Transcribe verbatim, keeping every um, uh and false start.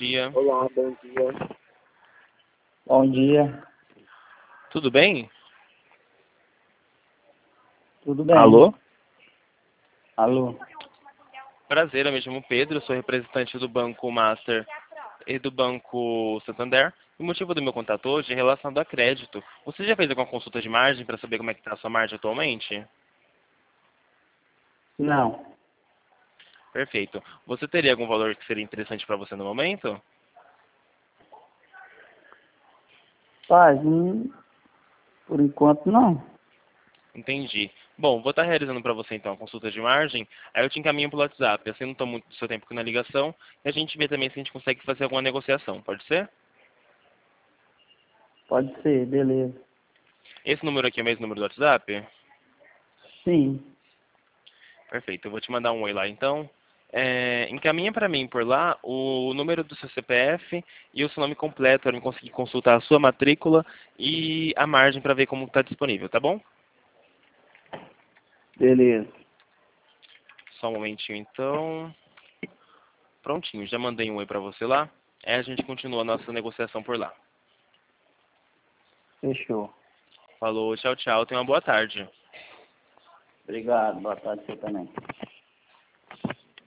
dia. Olá, bom dia. Bom dia. Tudo bem? Tudo bem? Alô? Alô? Prazer, eu me chamo Pedro, sou representante do Banco Master e do Banco Santander. O motivo do meu contato hoje é relacionado a crédito. Você já fez alguma consulta de margem para saber como é que está a sua margem atualmente? Não. Perfeito. Você teria algum valor que seria interessante para você no momento? Paz, hum, por enquanto não. Entendi. Bom, vou estar realizando para você então a consulta de margem, aí eu te encaminho pelo WhatsApp, assim não tomo muito do seu tempo aqui na ligação, e a gente vê também se a gente consegue fazer alguma negociação, pode ser? Pode ser, beleza. Esse número aqui é o mesmo número do WhatsApp? Sim. Perfeito, eu vou te mandar um oi lá então. É, encaminha para mim por lá o número do seu C P F e o seu nome completo para eu conseguir consultar a sua matrícula e a margem para ver como está disponível, tá bom? Beleza. Só um momentinho então. Prontinho, já mandei um oi para você lá. Aí a gente continua a nossa negociação por lá. Fechou. Falou, tchau, tchau. Tenha uma boa tarde. Obrigado. Boa tarde você também.